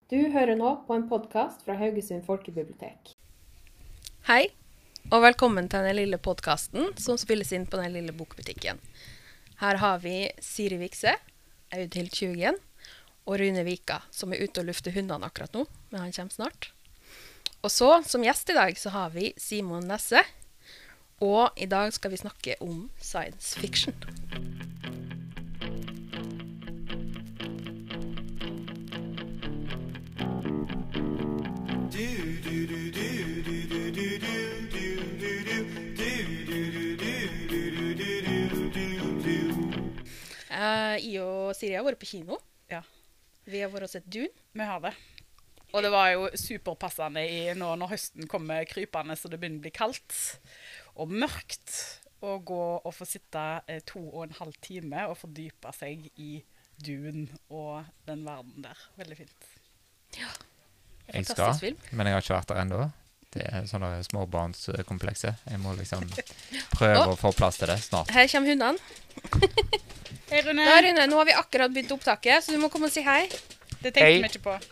Du hører nå på en podcast fra Haugesund Folkebibliotek. Hei, og velkommen til den lille podcasten som spilles inn på den lille bokbutikken. Her har vi Siri Vikse, Audhild Tjugen og Rune Vika, som ute og lufter hundene akkurat nå, men han kommer snart. Og så, som gjest i dag, så har vi Simon Nesse, og i dag skal vi snakke om science fiction. Jeg og Siri har vært på kino. Ja. Vi har vært og sett Dune. Vi har det. Og det var jo superpassende nå når høsten kommer krypende, så det begynner å bli kaldt og mørkt, å gå og få sitte 2,5 timer og fordype seg i Dune og den verden der. Veldig fint. Ja, Jeg skal, fantastisk film. men jeg har ikke vært der enda. Det er sånne småbarnskomplekse. Jeg må liksom prøve å få plass til det snart. Her kommer hundene. Hei, Rune. Ja, Rune, nå har vi akkurat begynt opptaket, så du må komme og si hei. Det tenkte vi ikke på.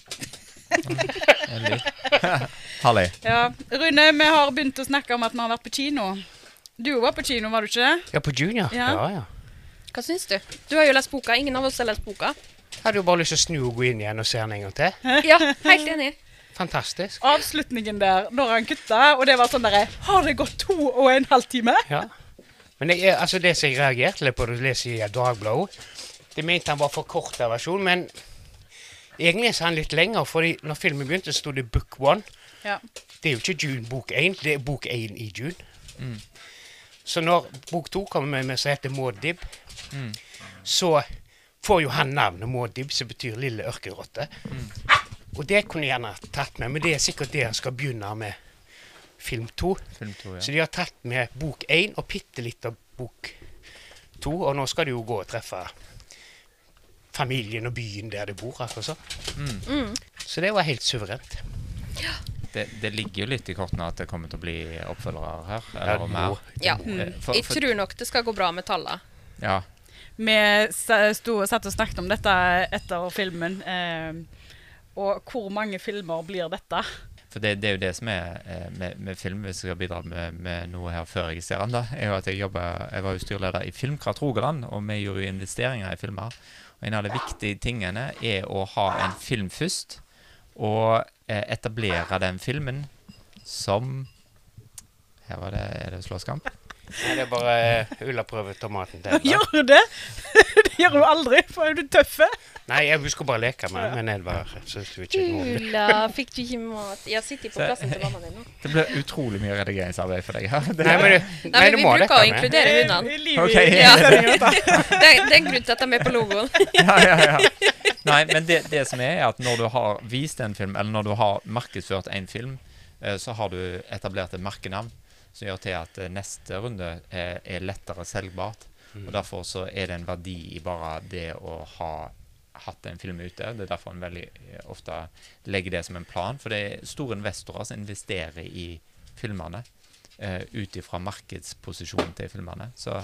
Halli. Ja, Rune, vi har begynt å snakke om at vi har vært på kino. Du var på kino, var du ikke det? Ja, på June, ja. Ja. Ja. Hva synes du? Du har jo lest boka. Ingen av oss har lest boka. Jeg hadde jo bare lyst til å snu og gå inn igjen og se den en gang til. Ja, helt enig. Fantastisk. Avslutningen der, når han kutta, og det var sånn der, har det gått 2,5 timer? Ja. Men altså det som jeg reagerte litt på, du leser i Dagbladet, det mente han var for kort av versjon, men egentlig er han litt lenger, fordi når filmen begynte, stod det Book 1. Ja. Det er jo ikke June bok 1, det er bok 1 i June. Så når bok 2 kommer med som heter Muad'Dib, så får jo han navnet Muad'Dib, som betyr lille ørkenrotte. Og det kunne jeg gjerne tatt med, men det er sikkert det han skal begynne med film 2. Film 2, ja. Så de har tatt med bok 1 og litt av bok 2, og nå skal de jo gå og treffe familien og byen der de bor, altså. Så det var helt suverent. Det ligger jo litt i kortene at det kommer til å bli oppfølgere her, Ja, eller mer. Ja, jeg For- tror nok det skal gå bra med tallene. Ja, Vi satt og snakket om dette etter filmen, og hvor mange filmer blir dette? for det er jo det som er med film, hvis jeg skal bidra med noe her før jeg ser den da, er jo at jeg var jo styrleder i Filmkraft Rogaland, og vi gjorde jo investeringer i filmer. Og en av de viktige tingene er å ha en film først, og etablere den filmen som... Her er det slåsskamp. Nei, det er bare Ulla prøver tomaten til. Gjør du det? Det gjør du aldri, for er du tøffe? Nei, jeg skulle bare leke med det, men Edvard synes du ikke noe om det. Ulla, fikk du ikke mat? Jeg sitter på plassen til mamma din nå. Det blir utrolig mye redigeringsarbeid for deg her. Nei, men, Nei, men vi bruker å inkludere hundene. Ok. Ja. Det er en grunn til at de er på logoen. Ja. Nei, men det som er at når du har vist en film, eller når du har markedsført en film, så har du etablert et merkenavn som gjør til at neste runde er lettere selgbart. Og derfor så er det en verdi i bare det å ha hatt en film ute. Det er derfor en veldig ofte legger det som en plan, for det er store investorer som investerer i filmene ut ifra markedsposisjonen til filmene. Så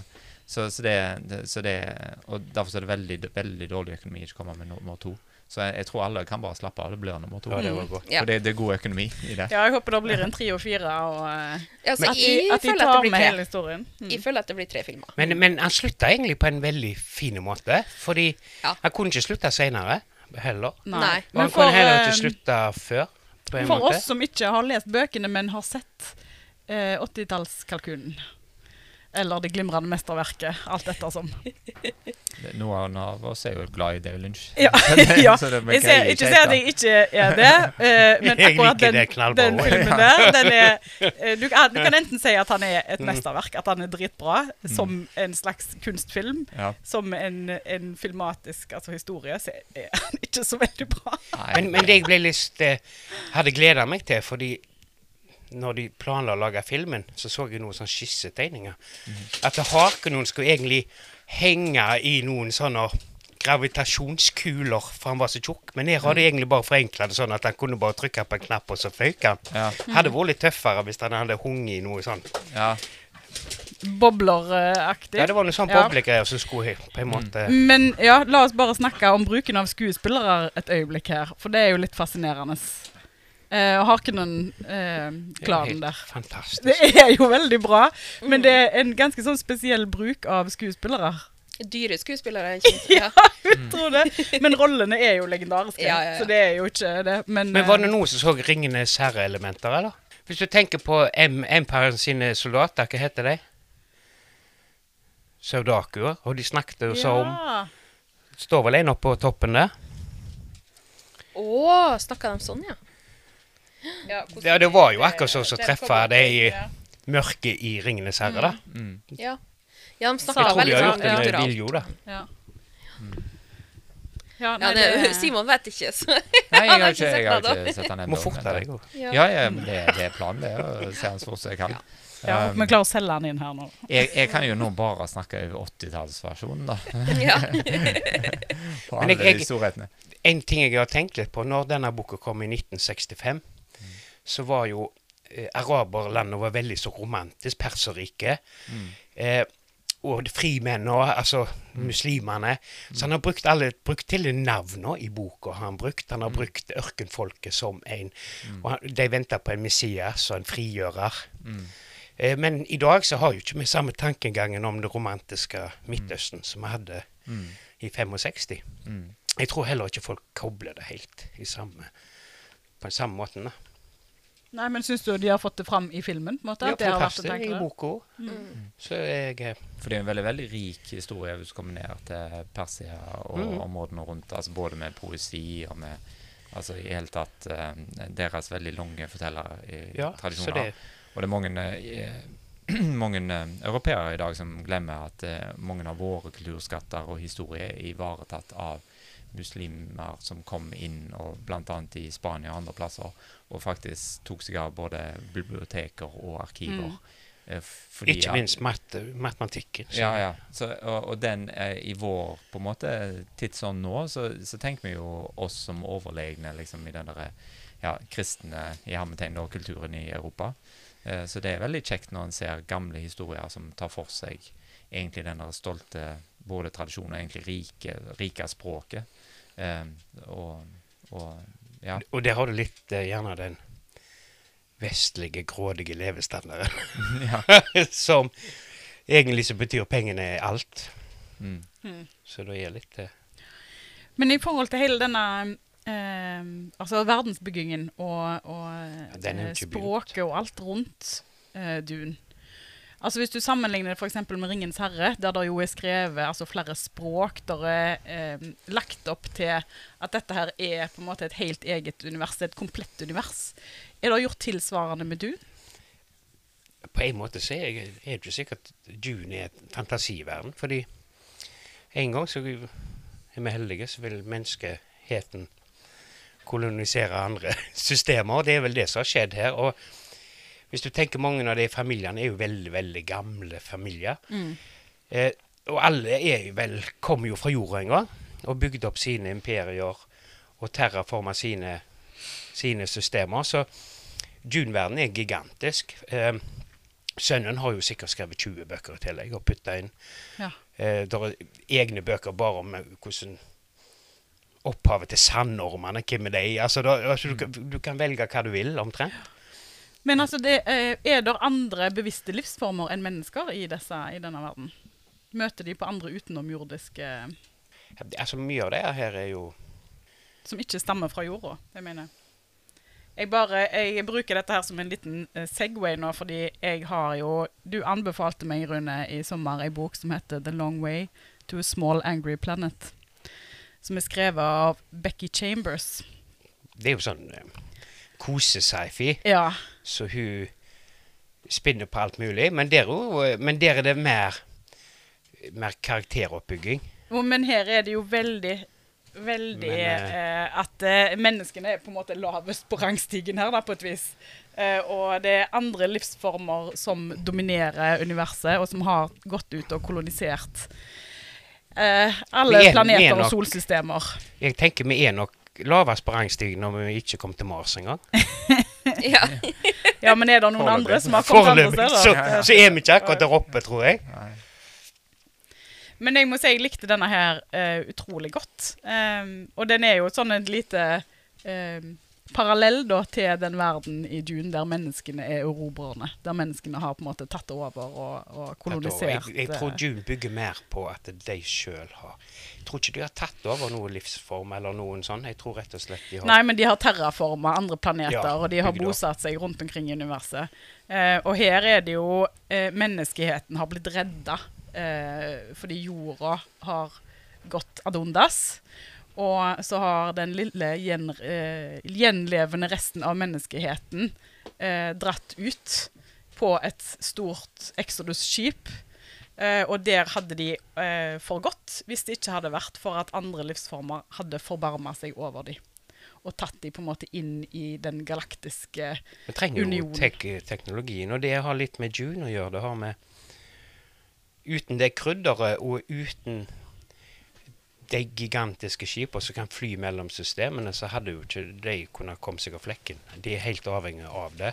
det, og derfor er det veldig, veldig dårlig økonomi ikke kommer med nummer 2. Så jeg tror alle kan bare slappe av, det blir nummer 2. Ja, det var godt. Ja. For det er god økonomi i det. Ja, jeg håper det blir en 3 og 4, og Altså, at jeg de føler at det tar blir med 3. hele historien. Jeg føler at det blir 3 filmer. Men han slutta egentlig på en veldig fin måte, fordi Ja. han kunne ikke slutte senere, heller. Nei. Og han kunne heller ikke slutte før, på en For måte. oss som ikke har lest bøkene, men har sett 80-tallskalkunen, eller Det glimrende mesterverket, alt dette som. Noen av oss er jo glad i David Lynch. Ja, ja. Så det Jeg ser ikke at jeg ikke er det, men Jeg akkurat liker det den knallbra. filmen der, den er, du kan enten si at han er et mesterverk, at han er dritbra, som en slags kunstfilm, Ja. som en filmatisk historie, så er han ikke så veldig bra. Nei, Men det jeg ble hadde gledet meg til, fordi når de planla å lage filmen, så jeg noen sånne skissetegninger. At Harkonnen skulle egentlig henge i noen sånne gravitasjonskuler, for han var så tjukk. Men her har de egentlig bare forenklet det sånn at han kunne bare trykke på en knapp, og så føyk han. Ja. Hadde vært litt tøffere hvis han hadde hunget i noe sånt. Ja. bobler-aktig. Ja, det var noen sånne Ja. boblegreier som skulle på en måte... Men ja, la oss bare snakke om bruken av skuespillere et øyeblikk her, for det er jo litt fascinerende. Har ikke noen klanen der. Fantastisk. Det er jo veldig bra, men det er en ganske sånn spesiell bruk av skuespillere. Dyre skuespillere, ikke sant? Ja. Jeg tror det. Men rollene er jo legendariske, Ja. så det er jo ikke det. Men Men var det noen som så Ringenes herre-elementer, eller? Hvis du tenker på Empire sine soldater, hva heter de? Saudakuer, og de snakket jo så om... Ja. Står vel en oppe på toppen der? Snakket de sånn, ja? Ja, det var jo akkurat sånn som Den treffer kommer de til, ja. mørke i Ringenes herre, da. Ja. Ja, de Jeg snakket tror de veldig har sånn gjort det med kulturelt. vilje, da. Ja. Ja, nei, Simon vet ikke, så Nei, jeg Han har har ikke ikke, sett jeg har det, ikke sett han ennå. Må forte deg, jo. Ja, men det er planen, det, å se han så fort som jeg kan. Ja, håper vi klarer å selge den inn her nå. Jeg kan jo nå bare snakke over 80-tallsversjonen, da. ja. På Men alle jeg- de storhetene. En ting jeg har tenkt litt på, når denne boka kom i 1965, så var jo araberlandet var veldig så romantisk, Perserriket, og frimennene, altså muslimene. Så han har brukt til navnene i boka. Han har brukt ørkenfolket som en, og de ventet på en messias og en frigjører. Men i dag så har jo ikke vi samme tankegangen om det romantiske Midtøsten som vi hadde i 65. Jeg tror heller ikke folk kobler det helt på den samme måten. Da. Nei, men synes du de har fått det fram i filmen? På en måte? Ja, At det har vært å fantastisk tenke i det? boka. Så jeg... For det er en veldig, veldig rik historie hvis du kommer ned til Persia og områdene rundt, altså både med poesi og med, altså i hele tatt, deres veldig lange Ja, fortellertradisjoner. så det... Og det er mange europeere i dag som glemmer at mange av våre kulturskatter og historie er ivaretatt av muslimer som kom inn, og blant annet i Spania og andre plasser, og faktisk tok seg av både biblioteker og arkiver. Fordi, Ikke minst matematikken. Så. Ja. Så, og den i vår på en måte tidsånd nå, så tenker vi jo oss som overlegne liksom, i den der kristne i hermetegn og kulturen i Europa. Så det er veldig kjekt når en ser gamle historier som tar for seg egentlig den der stolte både tradisjonen og egentlig rike språket. Ja. Og der har du litt gjerne den vestlige, grådige levestandarden. Som egentlig så betyr pengene alt. Så da er litt... Men i forhold til hele denne altså verdensbyggingen og den er jo ikke språket og alt rundt Dune. Altså hvis du sammenligner det for eksempel med Ringens herre, der det jo er skrevet altså flere språk, der er lagt opp til at dette her er på en måte et helt eget univers, et komplett univers. Er det gjort tilsvarende med Dune? På en måte så er det ikke sikkert at Dune er et fantasiverden, fordi en gang så er vi heldige, så vil menneskeheten kolonisere andre systemer, og det er vel det som har skjedd her, og hvis du tenker mange av de familiene er jo veldig, veldig gamle familier. Og alle kommer jo fra jorda en gang, og bygde opp sine imperier, og terraformer sine systemer. Så Dune-verden er gigantisk. Sønnen har jo sikkert skrevet 20 bøker i tillegg, og puttet inn. Ja. Det er egne bøker bare om hvordan opphavet til sandormene, hvem er de? Altså, du kan velge hva du vil, omtrent. Men altså, er det andre bevisste livsformer enn mennesker i denne verden? Møter de på andre utenomjordiske... Altså, mye av det her er jo... Som ikke stammer fra jorda, jeg mener. Jeg bruker dette her som en liten segway nå, fordi jeg har jo... Du anbefalte meg, Rune, i sommer en bok som heter The Long Way to a Small Angry Planet, som er skrevet av Becky Chambers. Det er jo sånn kose-sci-fi, Ja. så hun spinner på alt mulig, men der er det mer karakteroppbygging. Men her er det jo veldig at menneskene er på en måte lavest på rangstigen her da, på et vis. Og det er andre livsformer som dominerer universet, og som har gått ut og kolonisert alle planeter og solsystemer. Jeg tenker vi er nok lavest på rangstigen når vi ikke kom til Mars en gang. Ja. Ja, men er det noen Foreløpig. andre som har kommet andre Foreløpig steder? så er vi ikke akkurat der oppe, tror jeg. Nei. Men jeg må si jeg likte denne her utrolig godt. Og den er jo sånn et lite parallell da til den verden i Dune der menneskene er erobrerne. Der menneskene har på en måte tatt over og kolonisert. Jeg tror Dune bygger mer på at de selv har. Jeg tror ikke de har tatt over noen livsform eller noen sånn. Jeg tror rett og slett de har... Nei, men de har terraformet andre planeter, Ja, og de har bygd opp. bosatt seg rundt omkring i universet. Og her er det jo menneskeheten har blitt redda fordi jorda har gått ad undas. Og så har den lille gjenlevende resten av menneskeheten dratt ut på et stort Exodus-skip. Og der hadde de forgått hvis det ikke hadde vært for at andre livsformer hadde forbarmet seg over de. Og tatt de på en måte inn i den galaktiske Vi trenger jo unionen. teknologien, og det har litt med Dune å gjøre. Det har med uten det krydderet og uten de gigantiske skipene som kan fly mellom systemene, så hadde jo ikke de kunnet komme seg av flekken. De er helt avhengig av det.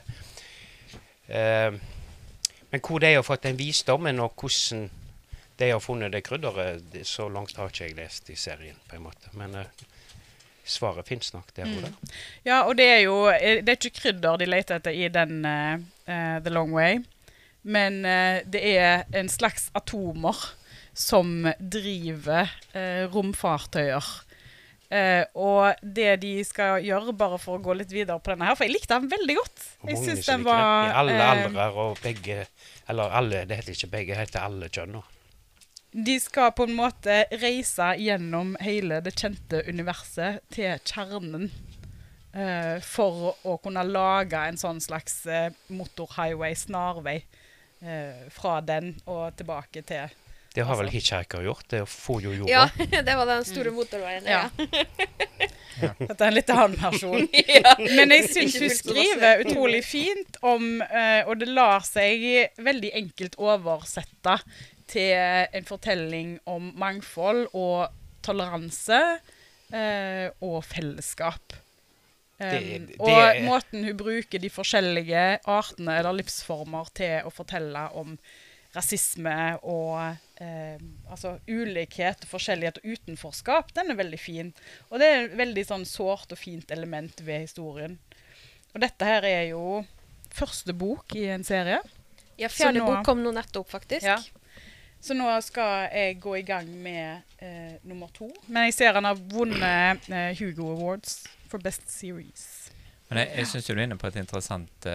Men hvor de har fått den visdommen, og hvordan de har funnet det krydderet, så langt har ikke jeg lest i serien, på en måte. Men svaret finnes nok der og der. Ja, og det er jo det er ikke krydder de leter etter i den The Long Way, men det er en slags atomer som driver romfartøyer. Og det de skal gjøre, bare for å gå litt videre på denne her, for jeg likte den veldig godt. Og Jeg mange synes som den liker det. var... I alle aldrer og begge, eller alle, det heter ikke begge, det heter alle kjønn nå. De skal på en måte reise gjennom hele det kjente universet til kjernen for å kunne lage en sånn slags motorhighway, snarvei fra den og tilbake til... Det har vel hitchhiker gjort, det får jo jorda. Ja, det var den store motorveien. Ja. Ja. Dette er en litt annen versjon. Ja. Men jeg synes Ikke hun fullt så skriver utrolig fint om, og det lar seg veldig enkelt oversette til en fortelling om mangfold og toleranse og fellesskap. Og måten hun bruker de forskjellige artene eller livsformer til å fortelle om rasisme og altså ulikhet, forskjellighet og utenforskap, den er veldig fin. Og det er et veldig sånn sårt og fint element ved historien. Og dette her er jo første bok i en serie. Ja, fjerde Så nå- bok kom nå nettopp, faktisk. Ja. Så nå skal jeg gå i gang med nummer 2. Men jeg ser han har vunnet Hugo Awards for Best Series. Men jeg synes jo du er inne på et interessant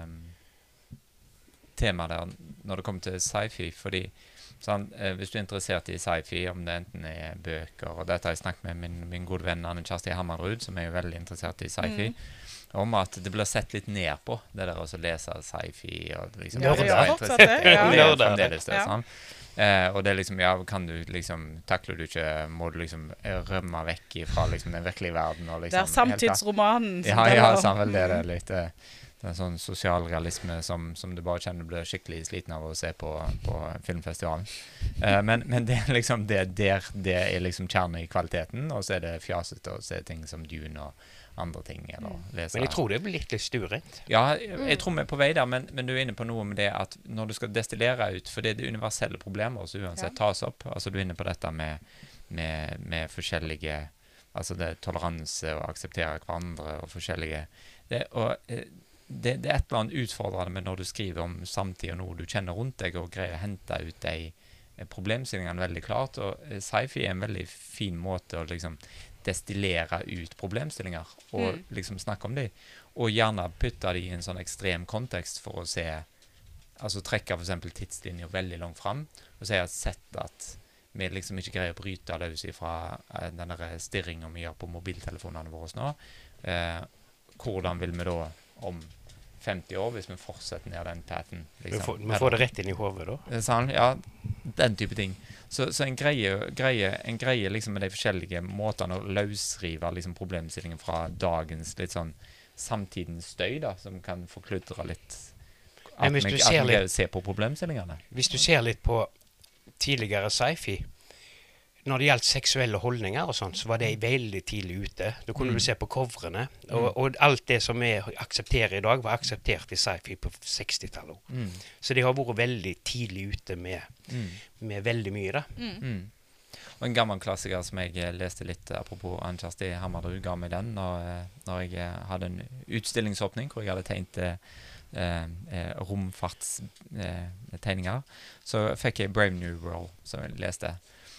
tema der når det kommer til sci-fi, fordi sånn, hvis du er interessert i sci-fi, om det enten er bøker, og dette har jeg snakket med min gode venn Anne Kjersti Hammerud, som er jo veldig interessert i sci-fi, om at det blir sett litt ned på det der å lese sci-fi, og liksom... Ja, det ja, er fortsatt det. Det Ja. er fremdeles det, Ja. sånn. Og det er liksom, ja, kan du liksom, takler du ikke, må du liksom rømme vekk fra liksom den virkelige verden, og liksom... Det er samtidsromanen. som Ja, det ja, var. sammen, det er litt... Det er en sånn sosialrealisme som du bare kjenner du blir skikkelig sliten av å se på filmfestivalen. Men det er liksom det er liksom kjernen i kvaliteten, og så er det fjasete å se ting som Dune og andre ting, eller lese. Men jeg tror det blir litt stuerent. Ja, jeg tror vi er på vei der, men du er inne på noe med det at når du skal destillere ut, for det er det universelle problemer som uansett tas opp, altså du er inne på dette med forskjellige, altså det toleranse og akseptere hverandre og forskjellige, det er et eller annet utfordrende med når du skriver om samtid og noe du kjenner rundt deg, og greier å hente ut de problemstillingene veldig klart, og sci-fi er en veldig fin måte å liksom destillere ut problemstillinger, og liksom snakke om de, og gjerne putte de i en sånn ekstrem kontekst for å se, altså trekke for eksempel tidslinjer veldig langt fram, og si at vi liksom ikke greier å bryte løs ifra denne stirringen vi gjør på mobiltelefonene våre nå. Hvordan vil vi da om 50 år, hvis vi fortsetter ned den paten. Liksom. Vi får det rett inn i hovedet da. Sånn, ja, den type ting. Så en greie liksom med de forskjellige måtene å løsrive liksom problemstillingen fra dagens litt sånn samtidens støy da, som kan forkludre litt at vi ser på problemstillingene. Hvis du ser litt på tidligere sci-fi, når det gjaldt seksuelle holdninger og sånt, så var det veldig tidlig ute. Da kunne du se på coverene, og alt det som vi aksepterer i dag, var akseptert i sci-fi på 60-tallet. Så de har vært veldig tidlig ute med veldig mye da. Og en gammel klassiker som jeg leste litt, apropos Ann-Kjersti Hammerud ga meg den, når jeg hadde en utstillingsåpning, hvor jeg hadde tegnet romfartstegninger, så fikk jeg Brave New World, som jeg leste.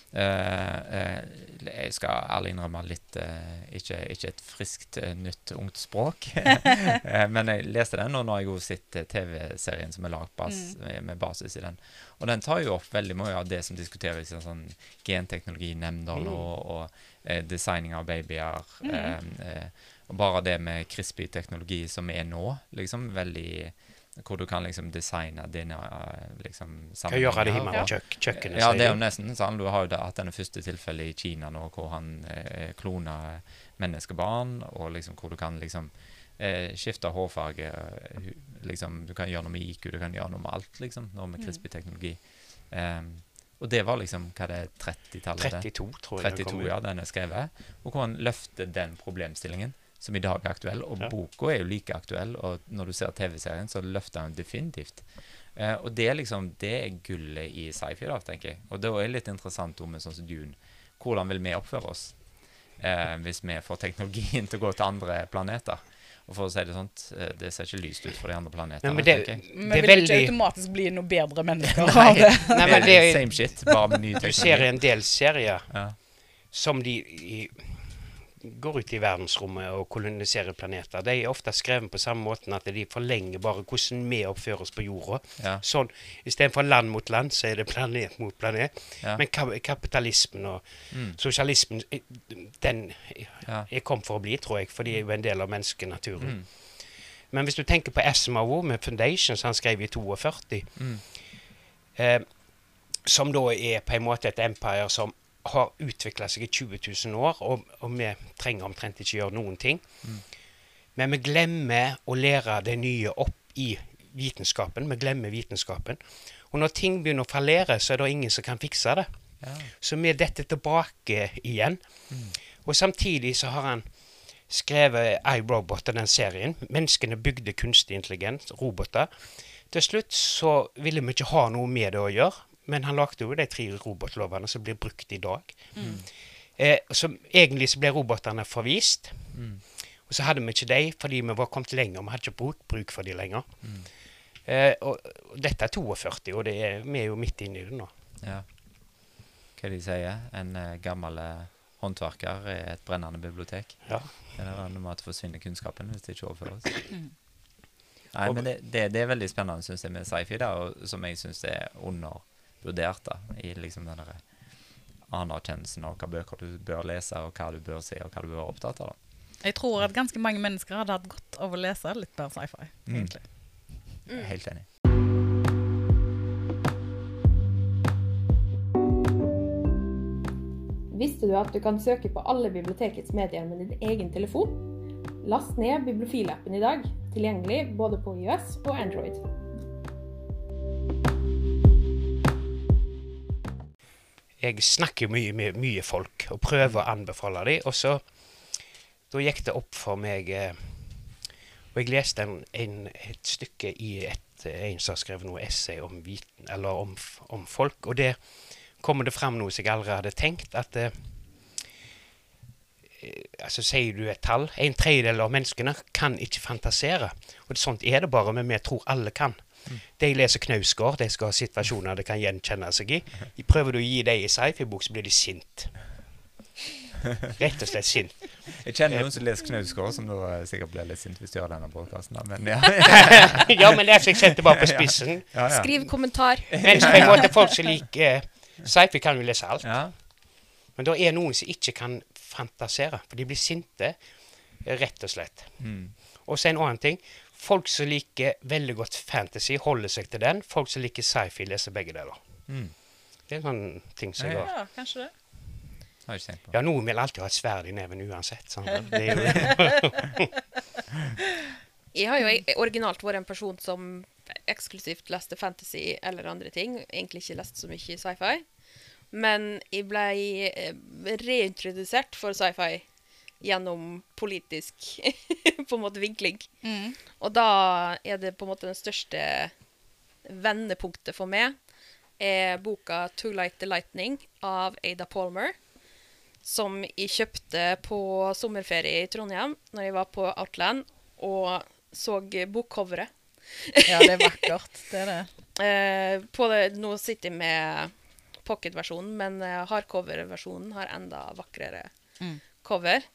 Jeg skal ærlig innrømme litt ikke et friskt, nytt, ungt språk, men jeg leste den, og nå har jeg også sett TV-serien som lagt med basis i den. Og den tar jo opp veldig mye av det som diskuteres i sånn genteknologinemnder og designing av babyer, og bare det med CRISPR-teknologi som nå, liksom veldig, hvor du kan liksom designe dine liksom Kan gjøre det hjemme på kjøkkenet. Ja, det er jo nesten sånn. Du har jo hatt denne første tilfellet i Kina nå, hvor han kloner menneskebarn, og liksom hvor du kan liksom skifte hårfarge, liksom, du kan gjøre noe med IQ, du kan gjøre noe med alt, liksom, noe med CRISPR-teknologi. Og det var liksom, hva det 30-tallet? 32, tror jeg. 32, ja, den skrevet. Og hvor han løfter den problemstillingen, som i dag er aktuell, og boka er jo like aktuell, og når du ser TV-serien, så løfter han definitivt. Og det er liksom, det er gullet i sci-fi da, tenker jeg. Og det er litt interessant om sånn som Dune. Hvordan vil vi oppføre oss hvis vi får teknologien til å gå til andre planeter? Og for å si det sånt, det ser ikke lyst ut for de andre planetene. Men det vil ikke automatisk bli noe bedre mennesker av det. Nei, men det same shit, bare med ny teknologi. Du ser en del serier som de går ut i verdensrommet og koloniserer planeter. De er ofte skrevet på samme måten at de forlenger bare hvordan vi oppfører oss på jorda. Sånn, i stedet for land mot land, så er det planet mot planet. Men kapitalismen og sosialismen, den er kommet for å bli, tror jeg, for de er jo en del av menneskenaturen. Men hvis du tenker på Asimov med Foundation, som han skrev i 42, som da er på en måte et empire som har utviklet seg i 20 000 år, og vi trenger omtrent ikke gjøre noen ting. Men vi glemmer å lære det nye opp i vitenskapen. Vi glemmer vitenskapen. Og når ting begynner å fallere, så er det ingen som kan fikse det. Så vi detter tilbake igjen. Og samtidig så har han skrevet iRobot og den serien. Menneskene bygde kunstig intelligens, roboter. Til slutt så ville vi ikke ha noe med det å gjøre. Men han lagde jo de 3 robotlovene som blir brukt i dag. Så egentlig så ble roboterne forvist. Og så hadde vi ikke de, fordi vi var kommet lenger, og vi hadde ikke bruk for de lenger. Og dette er 42, og vi er jo midt inne i det nå. Ja. Hva de sier? En gammel håndverker er et brennende bibliotek. Ja. Det er en måte å forsvinne kunnskapen hvis det ikke overføres. Nei, men det er veldig spennende, synes jeg, med sci-fi da, og som jeg synes er undervurdert da, i liksom denne anerkjennelsen av hva bøker du bør lese, og hva du bør se, og hva du bør være opptatt av da. Jeg tror at ganske mange mennesker hadde hatt godt av å lese litt mer sci-fi, egentlig. Helt enig. Visste du at du kan søke på alle bibliotekets medier med din egen telefon? Last ned Bibliofil-appen i dag, tilgjengelig både på iOS og Android. Jeg snakker mye med mye folk og prøver å anbefale dem, og så da gikk det opp for meg, og jeg leste et stykke i en som har skrevet noe essay om viten, eller om folk, og det kommer det frem noe som jeg aldri hadde tenkt, at altså sier du et tall, 1/3 av menneskene kan ikke fantasere, og sånt er det bare, men vi tror alle kan. De leser Knausgård, de skal ha situasjoner de kan gjenkjenne seg i. Prøver du å gi dem i sci-fi-bok, så blir de sint. Rett og slett sint. Jeg kjenner noen som leser Knausgård, som da sikkert blir litt sint hvis de gjør denne podcasten, men ja. Ja, men det er så jeg setter bare på spissen. Skriv kommentar. Mens på en måte folk som liker sci-fi kan jo lese alt. Ja. Men da er noen som ikke kan fantasere, for de blir sinte, rett og slett. Og så en annen ting, folk som liker veldig godt fantasy holder seg til den, folk som liker sci-fi leser begge deler. Det er en sånn ting som jeg har. Ja, kanskje det. Har jeg ikke tenkt på. Ja, noen vil alltid ha et sverd i neven uansett. Sånn. Det er jo Jeg har jo originalt vært en person som eksklusivt leste fantasy eller andre ting, egentlig ikke leste så mye sci-fi. Men jeg ble reintrodusert for sci-fi gjennom politisk på en måte vinkling. Og da er det på en måte den største vendepunktet for meg er boka Too Light the Lightning av Ada Palmer, som jeg kjøpte på sommerferie i Trondheim når jeg var på Outland og så bokcoveret. Ja, det er vakkert, det er det. Nå sitter jeg med pocket-versjonen, men hardcover-versjonen har enda vakrere cover.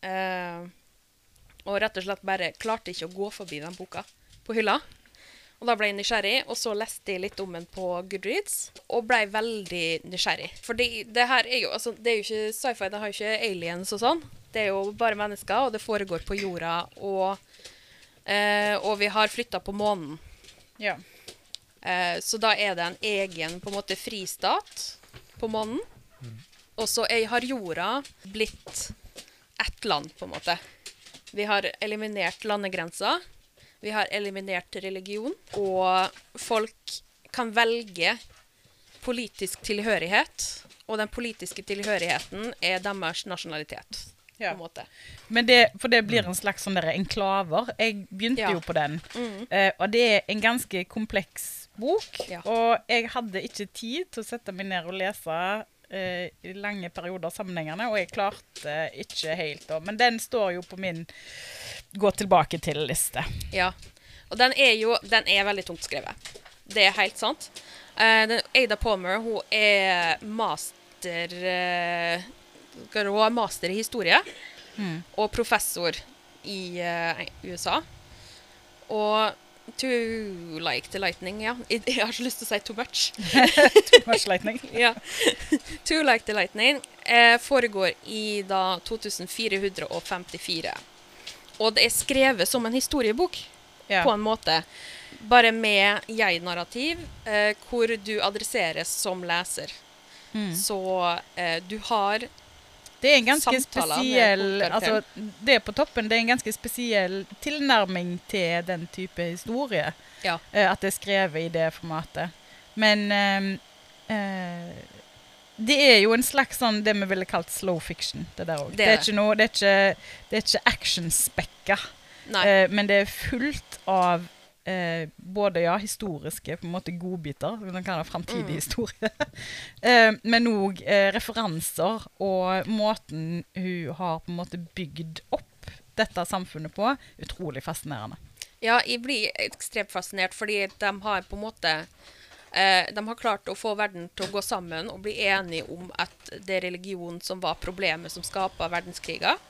Og rett og slett bare klarte ikke å gå forbi den boka på hylla. Og da ble jeg nysgjerrig, og så leste jeg litt om den på Goodreads, og ble veldig nysgjerrig. For det her er jo, altså, det er jo ikke sci-fi, det har jo ikke aliens og sånn. Det er jo bare mennesker, og det foregår på jorda, og vi har flyttet på månen. Ja. Så da er det en egen, på en måte, fristat på månen. Og så har jorda blitt ett land, på en måte. Vi har eliminert landegrenser, vi har eliminert religion, og folk kan velge politisk tilhørighet, og den politiske tilhørigheten er deres nasjonalitet, på en måte. Men for det blir en slags sånn der enklaver. Jeg begynte jo på den, og det er en ganske kompleks bok, og jeg hadde ikke tid til å sette meg ned og lese i lange perioder sammenhengende, og jeg klarte ikke helt da. Men den står jo på min gå tilbake til liste. Ja, og den er veldig tungt skrevet. Det er helt sant. Ada Palmer, hun er master i historie, og professor i USA. Og Too Like the Lightning, ja. Jeg har ikke lyst til å si too much. Too much lightning. Ja. Too Like the Lightning foregår i da 2454. Og det er skrevet som en historiebok, på en måte. Bare med jeg-narrativ, hvor du adresseres som leser. Så du har det er en ganske spesiell, altså det på toppen, det er en ganske spesiell tilnærming til den type historie. Ja. At det er skrevet i det formatet. Men det er jo en slags sånn, det vi ville kalt slow fiction, det der også. Det er ikke noe, det er ikke action-spekka. Men det er fullt av både historiske på en måte godbiter, den kan ha fremtidig historie, men også referanser og måten hun har på en måte bygd opp dette samfunnet på, utrolig fascinerende. Ja, jeg blir ekstremt fascinert, fordi de har på en måte de har klart å få verden til å gå sammen og bli enige om at det er religion som var problemet som skapet verdenskriger,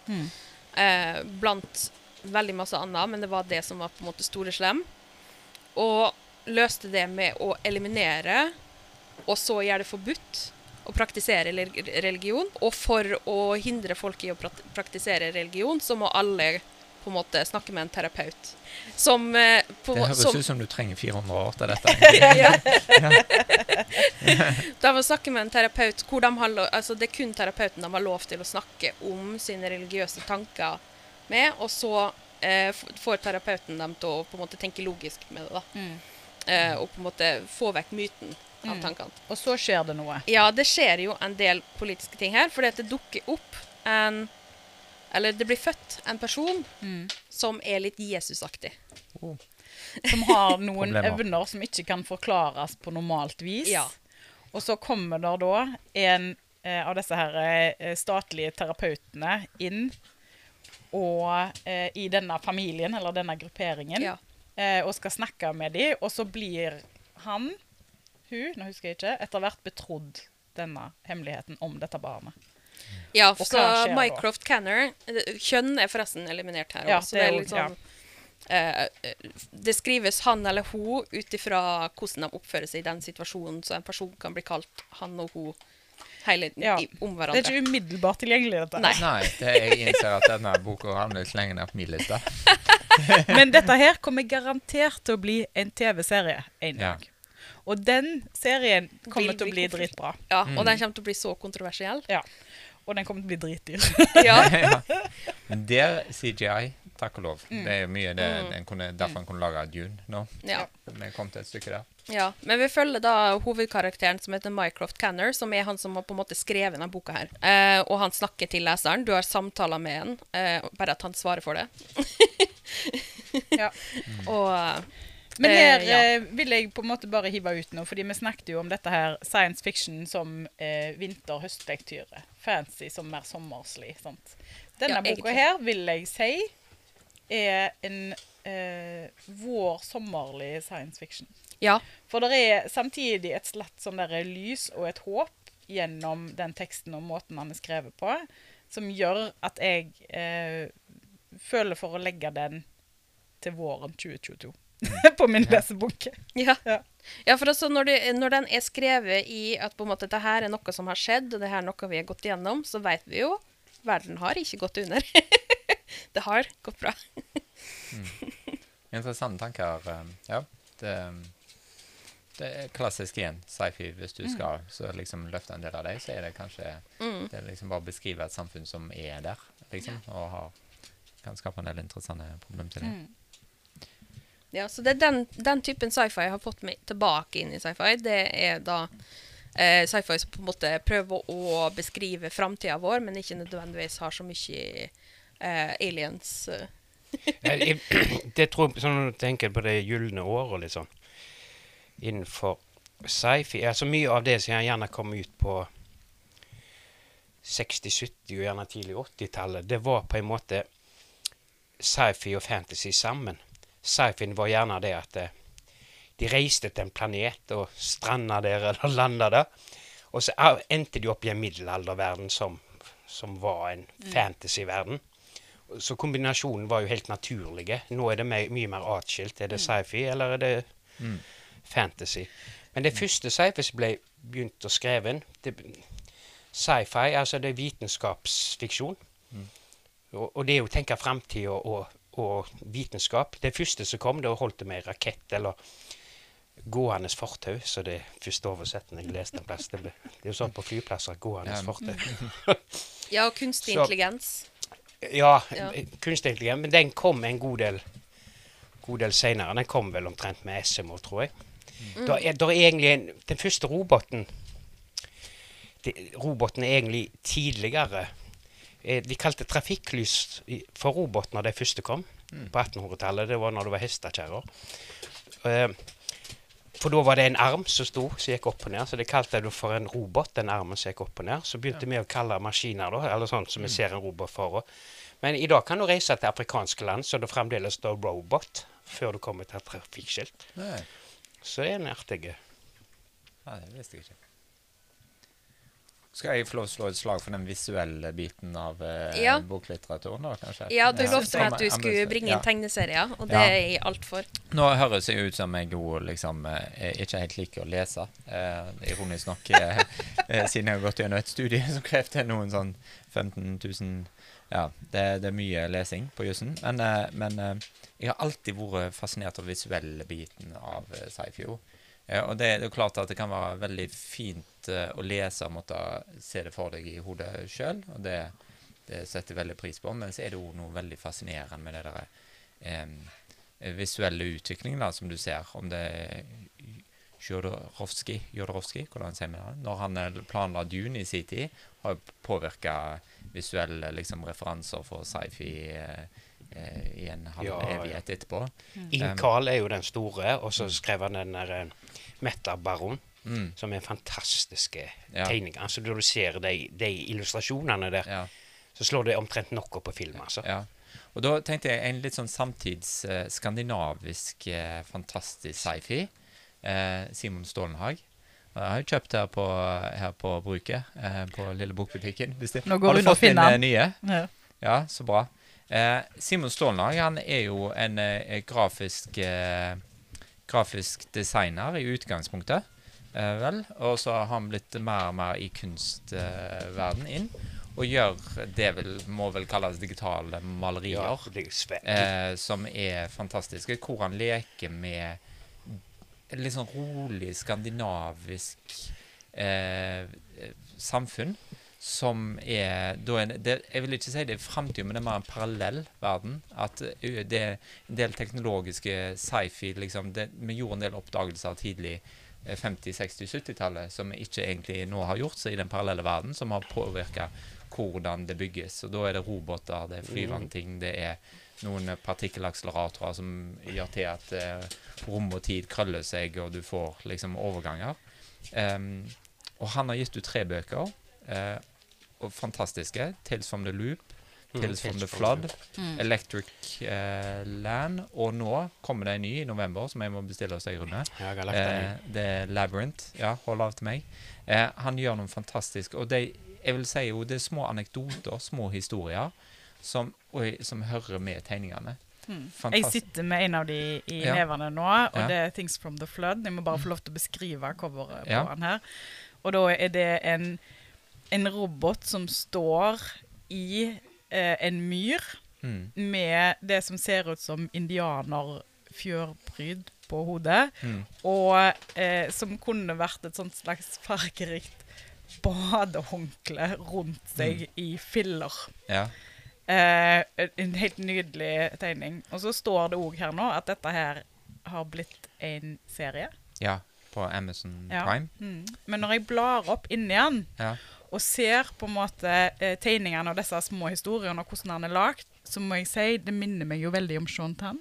blant veldig masse annet, men det var det som var på en måte store slem. Og løste det med å eliminere, og så gjøre det forbudt å praktisere religion. Og for å hindre folk i å praktisere religion, så må alle på en måte snakke med en terapeut. Det høres ut som du trenger 400 år til dette. De må snakke med en terapeut, hvor altså det er kun terapeuten de har lov til å snakke om sine religiøse tanker med, og så får terapeuten dem til å på en måte tenke logisk med det da. Og på en måte få vekk myten av tankene. Og så skjer det noe. Ja, det skjer jo en del politiske ting her, fordi at det dukker opp eller det blir født en person som er litt Jesusaktig. Som har noen evner som ikke kan forklares på normalt vis. Ja. Og så kommer der da en av disse her statlige terapeutene inn, og i denne familien, eller denne grupperingen, og skal snakke med dem, og så blir hun, nå husker jeg ikke, etter hvert betrodd denne hemmeligheten om dette barnet. Ja, så Mycroft Canner, kjønn er forresten eliminert her. Ja, også, det er litt sånn, det skrives han eller hun utifra hvordan de oppfører seg i den situasjonen, så en person kan bli kalt han og hun hele om hverandre. Det er ikke umiddelbart tilgjengelig dette. Nei, jeg innser at denne boka havner litt lenger ned på min liste. Men dette her kommer garantert til å bli en TV-serie en dag. Og den serien kommer til å bli dritbra. Ja, og den kommer til å bli så kontroversiell. Ja, og den kommer til å bli dritdyr. Ja. Men der CGI, takk og lov. Det er jo mye det, derfor en kunne lage Dune nå. Ja. Vi kom til et stykke der. Ja, men vi følger da hovedkarakteren som heter Mycroft Canner, som er han som har på en måte skrevet denne boka her. Og han snakker til leseren. Du har samtaler med han, bare at han svarer for det. Ja. Og Men her ja. vil jeg på en måte bare hive ut nå, fordi vi snakket jo om dette her science fiction som vinter-høstlektyre. Fancy som mer sommerslig, sant? Denne Ja, boka egentlig. her vil jeg si er en vår-sommerlig science fiction. Ja. For det er samtidig et slatt sånn der lys og et håp gjennom den teksten og måten han er skrevet på, som gjør at jeg føler for å legge den til våren 2022 på min lesebok. Ja. Ja. Ja, for altså når den er skrevet i at på en måte dette her er noe som har skjedd, og det her er noe vi har gått igjennom, så vet vi jo, verden har ikke gått under. Det har gått bra. Interessante tanker. Ja, det er klassisk igjen, sci-fi, hvis du skal så liksom løfte en del av deg, så er det kanskje det er liksom bare å beskrive et samfunn som er der, liksom, og kan skape en del interessante problemstillinger. Ja, så det er den typen sci-fi jeg har fått meg tilbake inn i sci-fi. Det er da sci-fi som på en måte prøver å beskrive framtiden vår, men ikke nødvendigvis har så mye aliens. Det tror jeg, sånn når du tenker på det gylne året og litt sånn, innenfor sci-fi, altså mye av det som gjerne kom ut på 60, 70 og gjerne tidlig 80-tallet, det var på en måte sci-fi og fantasy sammen. Sci-fien var gjerne det at de reiste til en planet og stranda der eller landa der, og så endte de opp i en middelalderverden som var en fantasyverden. Så kombinasjonen var jo helt naturlige. Nå er det mye mer atskilt. Er det sci-fi, eller er det fantasy? Men det første sci-fi som ble begynt å skrive, sci-fi, altså det er vitenskapsfiksjon. Og det er jo å tenke fremtid og vitenskap. Det første som kom, det holdt det med rakett, eller gående fortau, så det er første oversettende jeg leste en plass. Det er jo sånn på flyplasser, gående fortau. Ja, og kunstig Så- intelligens. Ja, Ja. kunstig intelligens, men den kom en god del senere. Den kom vel omtrent med SMO, tror jeg. Der er egentlig den første roboten er egentlig tidligere. De kalte trafikklys for robot når de første kom på 1800-tallet. Det var når det var hestekjerrer. For da var det en arm som gikk opp og ned, så de kalte det for en robot, den armen som gikk opp og ned. Så begynte vi å kalle maskiner da, eller sånn som vi ser en robot for. Men i dag kan du reise til afrikanske land, så det fremdeles står robot før du kommer til et trafikkskilt. Nei, Så det er en artig. ja, det visste jeg ikke. Skal jeg få lov å slå et slag for den visuelle biten av Ja. boklitteraturen da, kanskje? Ja, du lovte meg som at du skulle Anders- bringe ja. inn tegneserier, og det Ja. er jeg alt for. Nå høres jeg ut som jeg jo liksom ikke helt liker å lese. Ironisk nok, siden jeg har gått gjennom et studie som krevde noen sånn 15 000. Ja, det er mye lesing på jussen. Men jeg har alltid vært fascinert av visuelle biten av sci-fi. Og det er jo klart at det kan være veldig fint å lese og måtte se det for deg i hodet selv, og det setter jeg veldig pris på, men så er det jo noe veldig fascinerende med det der visuelle utviklingen da, som du ser, om det er Jodorowsky, hvordan sier man det? Når han planla Dune i sin tid, har påvirket visuelle liksom, referanser for sci-fi i en halv evighet etterpå. Inkal er jo den store, og så skrev han den der Metabaron, som er fantastiske tegninger. Altså når du ser de illustrasjonene der, Ja. så slår det omtrent noe på film, altså. Ja. Og da tenkte jeg en litt sånn samtids skandinavisk fantastisk sci-fi. Simon Stålenhag. Jeg har jo kjøpt her på bruket, på Lille Bokbutikken. Nå går Har du hun og fått din finner den. nye? Ja. Ja, så bra. Simon Stålenhag, han er jo en grafisk designer i utgangspunktet, vel. Og så har han blitt mer og mer i kunstverden inn, og gjør det må vel kalles digitale malerier, Ja, det er svært. som er fantastiske, hvor han leker med et litt sånn rolig skandinavisk samfunn, som jeg vil ikke si det er fremtid, men det er mer en parallell verden. At det er en del teknologiske sci-fi, liksom, vi gjorde en del oppdagelser tidlig 50-, 60-, 70-tallet, som vi ikke egentlig nå har gjort seg i den parallelle verden, som har påvirket hvordan det bygges. Og da er det roboter, det er flyvende ting, det er noen partikkelakseleratorer som gjør til at rom og tid krøller seg, og du får liksom overganger. Og han har gitt ut 3 bøker, og fantastiske. Tales from the Loop, Tales from the Flood, Electric Land, og nå kommer det en ny i november, som jeg må bestille hos deg, Rune. Ja, jeg har lagt den. Det er Labyrinth, ja, hold av til meg. Han gjør noe fantastisk, og jeg vil si jo, det er små anekdoter, små historier, som hører med tegningene. Jeg sitter med en av de i nevene nå, og det er Things from the Flood. Jeg må bare få lov til å beskrive coveret på den her. Og da er det en robot som står i en myr med det som ser ut som indianerfjørpryd på hodet, og som kunne vært et sånt slags fargerikt badehåndkle rundt seg i filler. Ja. En helt nydelig tegning. Og så står det også her nå at dette her har blitt en serie. Ja, på Amazon Prime. Men når jeg blar opp inn igjen og ser på en måte tegningene og disse små historiene og hvordan han er lagt, så må jeg si, det minner meg jo veldig om Sean Tan.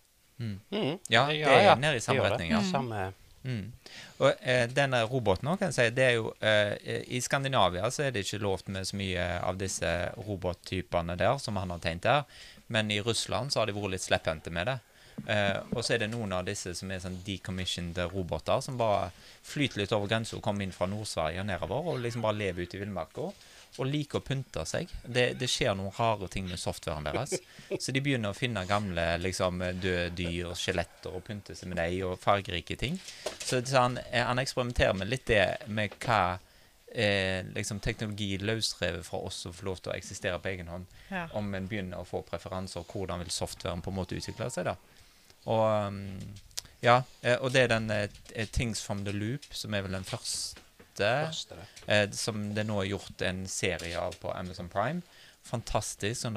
Ja, det er nede i samme retning. Ja. Samme. Og denne roboten også, kan jeg si, det er jo i Skandinavia så er det ikke lovt med så mye av disse robottyperne der som han har tegnet der, men i Russland så har de vært litt slepphendte med det. Og så er det noen av disse som er sånn decommissioned roboter som bare flyter litt over grensen og kommer inn fra Nord-Sverige og nedover og liksom bare lever ute i villmarka og liker å pynte seg. Det skjer noen rare ting med softwaren deres. Så de begynner å finne gamle liksom, døde dyr, skjeletter og pynte seg med dem og fargerike ting. Så han eksperimenterer med litt det med hva liksom, teknologi løsrevet fra oss og få lov til å eksistere på egen hånd. Ja. Om en begynner å få preferanser, hvordan vil softwaren på en måte utvikle seg da. Og og det er den Things from the Loop, som er vel den første som det nå er gjort en serie av på Amazon Prime. Fantastisk, sånn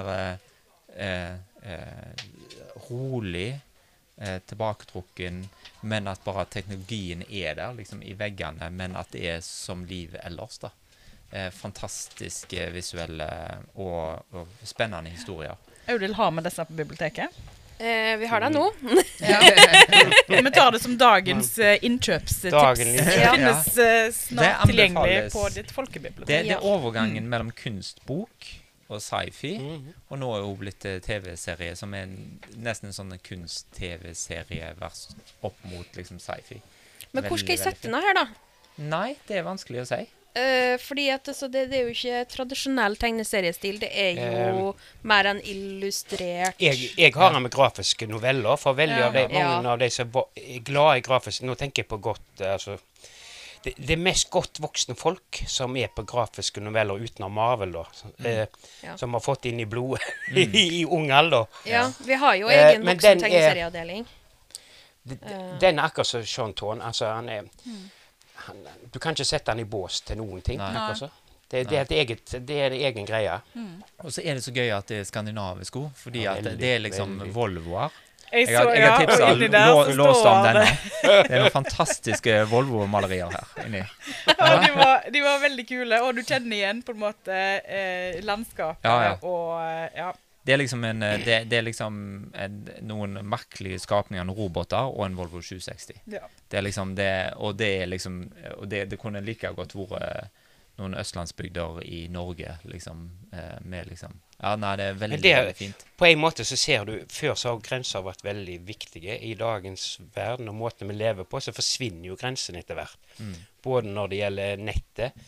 rolig, tilbaketrukken, men at bare teknologien er der, liksom i veggene, men at det er som livet ellers da. Fantastiske visuelle og spennende historier. Audhild har med disse på biblioteket. Vi har det nå. Vi tar det som dagens innkjøpstips. Det finnes snart tilgjengelig på ditt folkebibliotek. Det er overgangen mellom kunstbok og sci-fi, og nå er jo blitt TV-serie som er nesten en sånn kunst-TV-serie opp mot liksom sci-fi. Men hvor skal jeg sette den her da? Nei, det er vanskelig å si. Fordi at det er jo ikke tradisjonell tegneseriestil, det er jo mer enn illustrert. Jeg har den med grafiske noveller, for veldig mange av de som er glade i grafiske, nå tenker jeg på godt, altså, det er mest godt voksne folk som er på grafiske noveller utenom Marvel da, som har fått inn i blodet i ung alder. Ja, vi har jo egen voksen tegneserieavdeling. Den er akkurat som Sean Tan, altså han er... Du kan ikke sette den i bås til noen ting. Det er en egen greie. Og så er det så gøy at det er skandinavisk ord, fordi at det er liksom Volvoer. Jeg har tipset låst om denne. Det er noen fantastiske Volvo-malerier her inni. De var veldig kule, og du kjenner igjen på en måte landskapet. Og det er liksom noen merkelige skapninger, noen roboter og en Volvo 760. Ja. Det er liksom det, og det kunne like godt vært noen østlandsbygder i Norge, liksom, med liksom, det er veldig fint. På en måte så ser du, før så har grenser vært veldig viktige i dagens verden, og måten vi lever på, så forsvinner jo grensen etter hvert. Både når det gjelder nettet.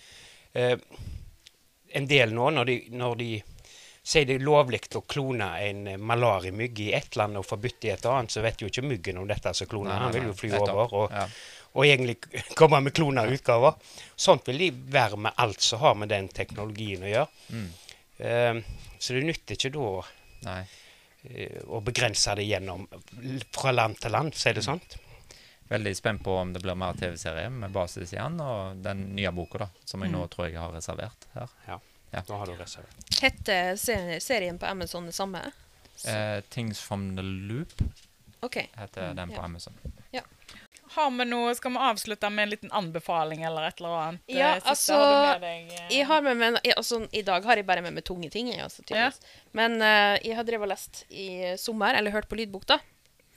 En del nå, når de sier det er lovlig å klone en malariamygg i et land og forbytte i et annet, så vet jo ikke myggen om dette som kloner. Han vil jo fly over og egentlig komme med klona-utgaver. Sånt vil de være med alt som har med den teknologien å gjøre. Så det nytter ikke da å begrense det gjennom fra land til land, sier det sånt? veldig spent på om det blir mer TV-serie med basis igjen, og den nye boka da, som jeg nå tror jeg har reservert her. Ja, nå har du reservert. Heter serien på Amazon det samme? Things from the Loop Ok. heter den på Amazon. Har vi noe, skal vi avslutte med en liten anbefaling eller et eller annet? Ja, Siste, altså, har du med deg, Jeg har med meg, altså, i dag har jeg bare med meg tunge ting, jeg, altså, tydeligvis. Men jeg har drevet og lest i sommer, eller hørt på lydbok da.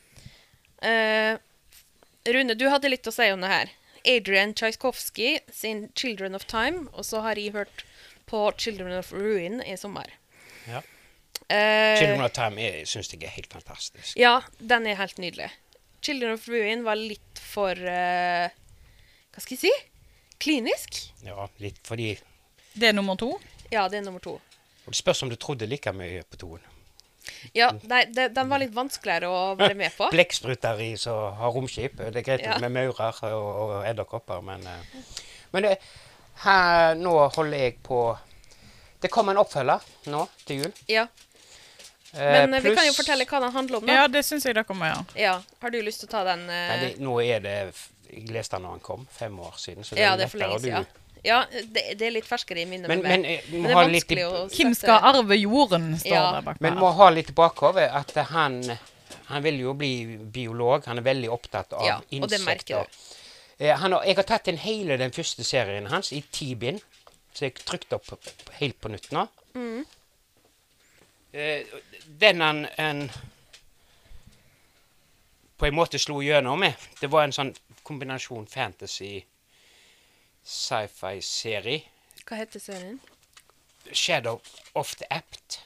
Rune, du hadde litt å si om det her. Adrian Tchaikovsky sin Children of Time, og så har jeg hørt på Children of Ruin i sommer. Ja. Children of Time synes jeg helt fantastisk. Ja, den er helt nydelig. Children of Ruin var litt for, hva skal jeg si? Klinisk? Ja, litt fordi... Det er nummer 2? Ja, det er nummer 2. Og det spørs om du trodde like mye på 2. Ja, den var litt vanskeligere å være med på. Blekksprutter i som har romskip. Det er greit med maurer og edderkopper, men her, nå holder jeg på... Det kommer en oppfølger nå til jul. Ja. Men vi kan jo fortelle hva den handler om da. Ja, det synes jeg dere må gjøre. Ja, har du lyst til å ta den? Nei, nå er det... Jeg leste den når han kom, 5 år siden. Så ja, det er for lenge siden. Ja, det er litt ferskere i minnet. Men det er vanskelig å sette... Hvem skal arve jorden, står det bak. Men må ha litt i bakover at han vil jo bli biolog. Han er veldig opptatt av insekter. Og det merker du. Jeg har tatt hele den første serien hans i 10 bind. Så jeg trykte opp helt på nytt nå. Den han på en måte slo gjennom med, det var en sånn kombinasjon fantasy sci-fi-serie. Hva heter serien? Shadow of the Apt.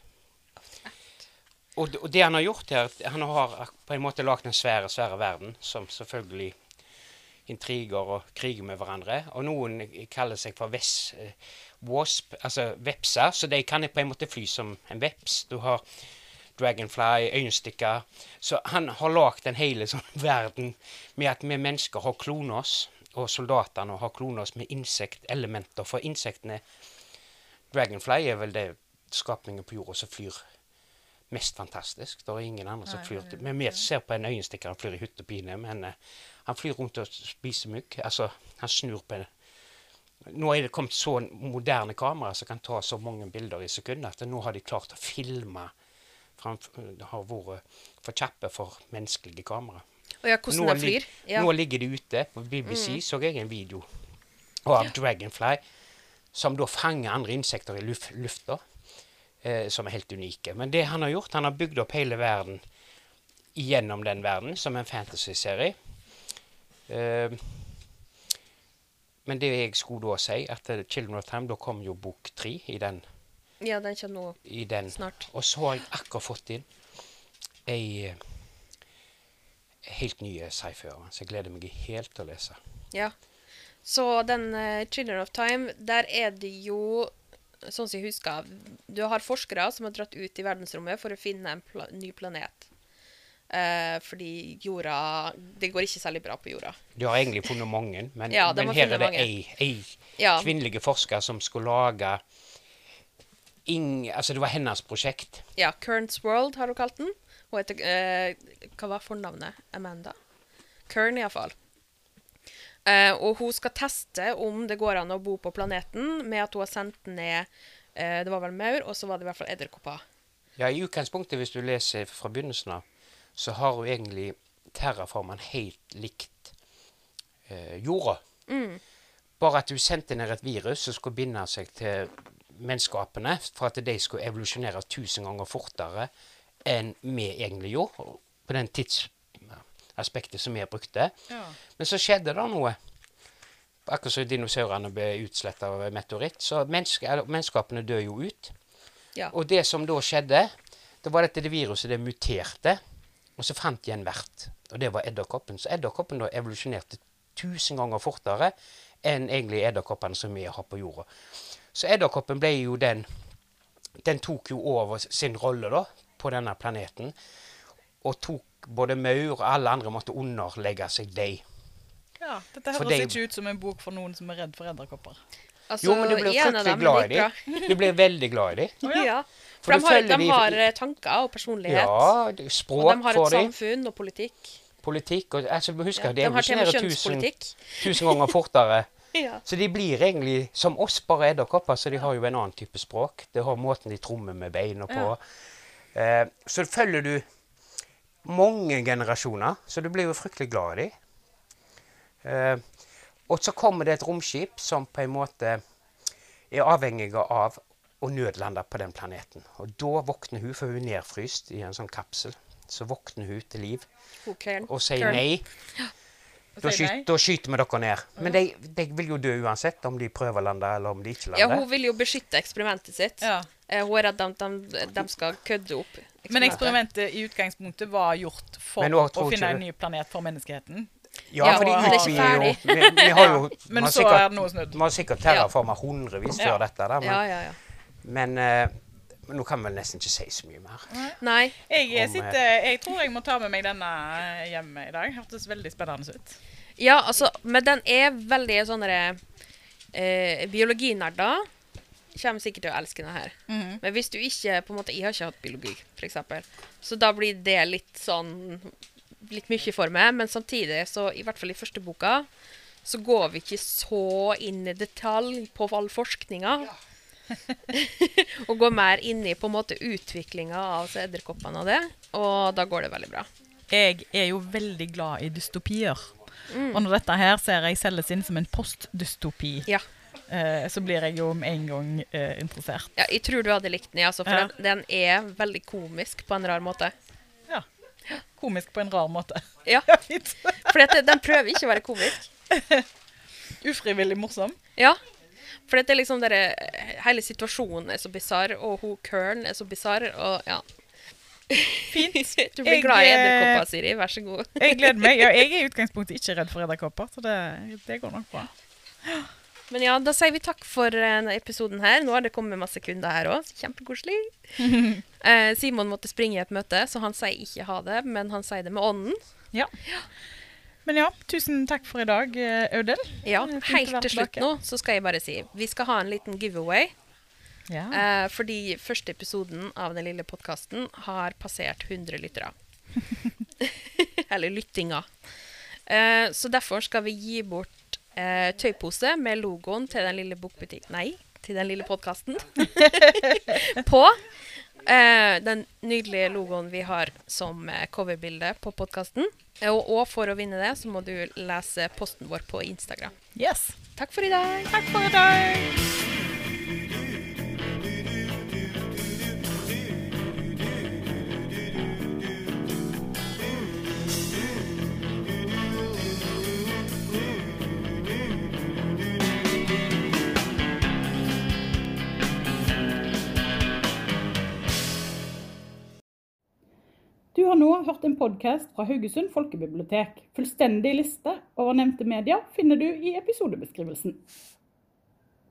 Og det han har gjort her, han har på en måte lagt en svære verden, som selvfølgelig intriger og kriger med hverandre. Og noen kaller seg for wasp, altså vepser, så de kan på en måte fly som en veps. Du har dragonfly, øyenstikker. Så han har lagt en hele sånn verden med at vi mennesker har klonet oss, og soldatene har klonet oss med insektelementer. For insektene, dragonfly er vel det skapningen på jorda som flyr mest fantastisk. Det er ingen andre som flyr. Men vi ser på en øyenstikker, han flyr i hytte og pine, men han flyr rundt og spiser mygg. Altså, han snur på det. Nå er det kommet så moderne kamera som kan ta så mange bilder i sekunder, at nå har de klart å filme. Det har vært for kjappe for menneskelige kamera. Og ja, hvordan den flyr. Nå ligger det ute på BBC, så jeg en video av dragonfly, som da fanger andre insekter i lufta, som er helt unike. Men det han har gjort, han har bygd opp hele verden gjennom den verden, som en fantasy-serie. Men det jeg skulle da si, etter Children of Time, da kom jo bok 3 i den. Ja, den kommer nå snart. Og så har jeg akkurat fått inn en helt ny sci-fi-øre, så jeg gleder meg helt til å lese. Ja, så den Children of Time, der er det jo, sånn som jeg husker, du har forskere som har dratt ut i verdensrommet for å finne en ny planet. Fordi jorda, det går ikke særlig bra på jorda. De har egentlig funnet mange, men her er det en kvinnelige forsker som skulle lage altså det var hennes prosjekt. Ja, Kern's World har hun kalt den. Hun heter, hva var fornavnet? Amanda. Kern i hvert fall. Og hun skal teste om det går an å bo på planeten med at hun har sendt ned, det var vel maur, og så var det i hvert fall edderkopper. Ja, i utgangspunktet, hvis du leser fra begynnelsen av, så har hun egentlig terraformen helt likt jorda. Bare at hun sendte ned et virus som skulle binde seg til menneskapene, for at de skulle evolusjonere 1000 ganger fortere enn vi egentlig gjorde, på den tidsaspektet som vi brukte. Ja. Men så skjedde det noe. Akkurat som dinosaurene ble utslettet av meteoritt, så menneskapene dør jo ut. Ja. Og det som da skjedde, det var dette viruset det muterte, og så fant de en vert, og det var edderkoppen. Så edderkoppen da evolusjonerte 1000 ganger fortere enn egentlig edderkoppene som vi har på jorda. Så edderkoppen ble jo den tok jo over sin rolle da, på denne planeten, og tok både maur og alle andre måtte underlegge seg deg. Ja, dette høres ikke ut som en bok for noen som er redd for edderkopper. Altså, jo, men du blir fryktelig glad i dem. Du blir veldig glad i dem. Ja, for de har tanker og personlighet. Ja, språk for dem. Og de har et samfunn og politikk. politikk. Og, altså, husk, Ja, det de har til og med evolusjonerer kjønnspolitikk. 1000 ganger fortere. Ja. Så de blir egentlig som oss, bare edderkopper, så de har jo en annen type språk. Det har måten de trommer med beina på. Så følger du mange generasjoner, så du blir jo fryktelig glad i dem. Og så kommer det et romskip som på en måte er avhengig av å nødlande på den planeten. Og da våkner hun, for hun er nedfryst i en sånn kapsel. Så våkner hun til liv og sier nei. Da skyter vi dere ned. Men de vil jo dø uansett, om de prøver å lande eller om de ikke lander. Ja, hun vil jo beskytte eksperimentet sitt. Ja. Hun er redd de skal kødde opp eksperimentet. Men eksperimentet i utgangspunktet var gjort for å finne en ny planet for menneskeheten. Ja, for de det er ikke utvider jo. ferdig. Vi har jo Men så er det noe snudd. Vi har sikkert terraformet hundrevis før dette. Da, men nå kan vi vel nesten ikke si så mye mer. Nei. Jeg tror jeg må ta med meg denne hjemme i dag. Hørtes veldig spennende ut. Ja, altså, men den er veldig sånne biologinerder kommer sikkert til å elske den her. Men hvis du ikke, på en måte, jeg har ikke hatt biologi, for eksempel, så da blir det litt mye for meg, men samtidig, så i hvert fall i første boka, så går vi ikke så inn i detalj på all forskninga, og går mer inn i på en måte utviklinga av edderkoppene og det, og da går det veldig bra. Jeg er jo veldig glad i dystopier. Og når dette her ser jeg selges inn som en postdystopi, så blir jeg jo med en gang interessert. Ja, jeg tror du hadde likt den, altså, for den er veldig komisk på en rar måte. Ja, komisk på en rar måte. Ja, for den prøver ikke å være komisk. Ufrivillig morsom. Ja, for det er liksom hele situasjonen er så bizarr, og Kern er så bizarr, og ja. Fint. Du blir glad i edderkopper, Siri. Vær så god. Jeg gleder meg. Ja, jeg er i utgangspunktet ikke redd for edderkopper, så det går nok bra. Men ja, da sier vi takk for episoden her. Nå har det kommet masse kunder her også. Kjempekoselig. Simon måtte springe i et møte, så han sier ikke ha det, men han sier det med ånden. Ja. Men ja, tusen takk for i dag, Audel. Ja, helt til slutt nå, så skal jeg bare si, vi skal ha en liten giveaway. Ja. Fordi første episoden av den lille podcasten har passert 100 lyttere. Eller lyttinger. Så derfor skal vi gi bort tøypose med logoen til den lille bokbutikken. Nei, til den lille podcasten. På den nydelige logoen vi har som coverbilde på podcasten. Og for å vinne det, så må du lese posten vår på Instagram. Yes. Takk for i dag. Takk for i dag. Du har nå hørt en podcast fra Haugesund Folkebibliotek. Fullstendig liste over nevnte medier finner du i episodebeskrivelsen.